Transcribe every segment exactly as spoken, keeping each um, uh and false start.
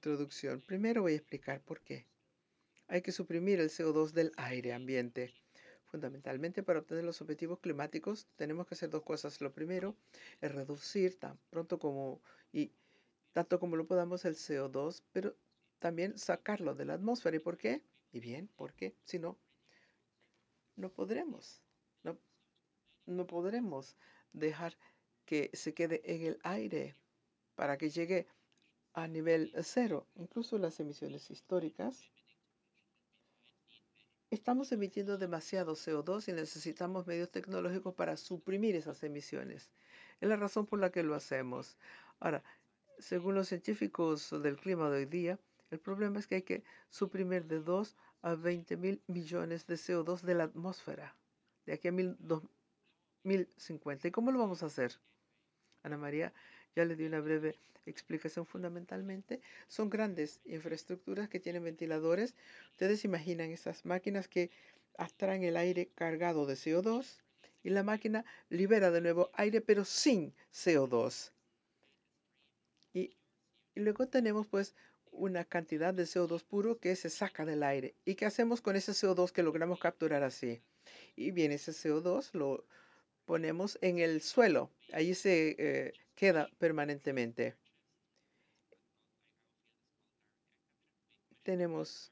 introducción. Primero voy a explicar por qué. Hay que suprimir el C O dos del aire ambiente. Fundamentalmente, para obtener los objetivos climáticos, tenemos que hacer dos cosas. Lo primero es reducir tan pronto como y tanto como lo podamos el C O dos, pero también sacarlo de la atmósfera. ¿Y por qué? Y bien, porque si no, no podremos. No, no podremos dejar que se quede en el aire para que llegue a nivel cero. Incluso las emisiones históricas. Estamos emitiendo demasiado C O dos y necesitamos medios tecnológicos para suprimir esas emisiones. Es la razón por la que lo hacemos. Ahora, según los científicos del clima de hoy día, el problema es que hay que suprimir de dos a veinte mil millones de C O dos de la atmósfera de aquí a mil, dos mil cincuenta. ¿Y cómo lo vamos a hacer? Ana María ya le di una breve explicación. Fundamentalmente son grandes infraestructuras que tienen ventiladores. Ustedes imaginan esas máquinas que atraen el aire cargado de C O dos y la máquina libera de nuevo aire pero sin C O dos. Y, y luego tenemos pues una cantidad de C O dos puro que se saca del aire. ¿Y qué hacemos con ese C O dos que logramos capturar así? Y bien, ese C O dos lo ponemos en el suelo. Allí se eh, queda permanentemente. Tenemos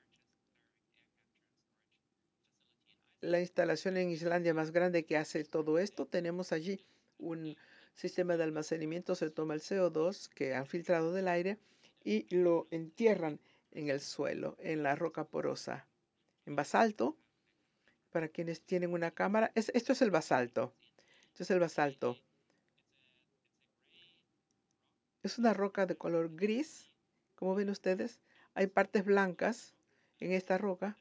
la instalación en Islandia más grande que hace todo esto. Tenemos allí un sistema de almacenamiento. Se toma el C O dos que han filtrado del aire y lo entierran en el suelo, en la roca porosa, en basalto. Para quienes tienen una cámara, es, esto es el basalto. Esto es el basalto. Es una roca de color gris, como ven ustedes. Hay partes blancas en esta roca.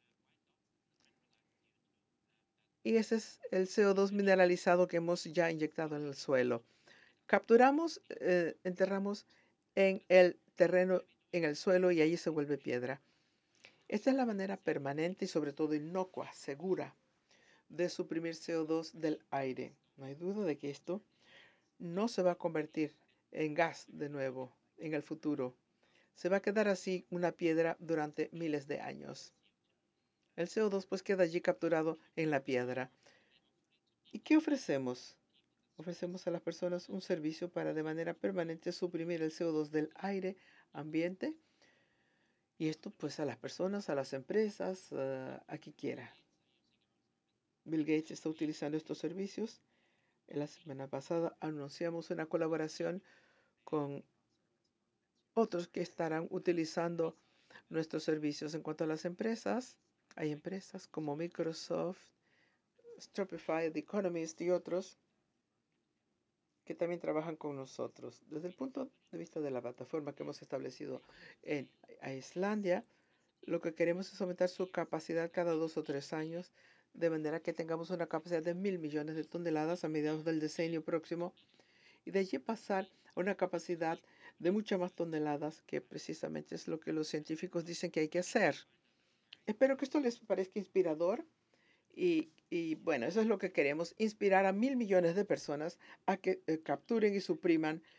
Y ese es el C O dos mineralizado que hemos ya inyectado en el suelo. Capturamos, eh, enterramos en el terreno, en el suelo y allí se vuelve piedra. Esta es la manera permanente y sobre todo inocua, segura, de suprimir C O dos del aire. No hay duda de que esto no se va a convertir en gas de nuevo en el futuro. Se va a quedar así una piedra durante miles de años. El C O dos pues queda allí capturado en la piedra. ¿Y qué ofrecemos? Ofrecemos a las personas un servicio para de manera permanente suprimir el C O dos del aire ambiente. Y esto pues a las personas, a las empresas, uh, a quien quiera. Bill Gates está utilizando estos servicios. En la semana pasada anunciamos una colaboración con otros que estarán utilizando nuestros servicios. En cuanto a las empresas, hay empresas como Microsoft, Shopify, The Economist y otros que también trabajan con nosotros. Desde el punto de vista de la plataforma que hemos establecido en Islandia, lo que queremos es aumentar su capacidad cada dos o tres años, de manera que tengamos una capacidad de mil millones de toneladas a mediados del decenio próximo, y de allí pasar a una capacidad de muchas más toneladas, que precisamente es lo que los científicos dicen que hay que hacer. Espero que esto les parezca inspirador. Y, y, bueno, eso es lo que queremos, inspirar a mil millones de personas a que eh, capturen y supriman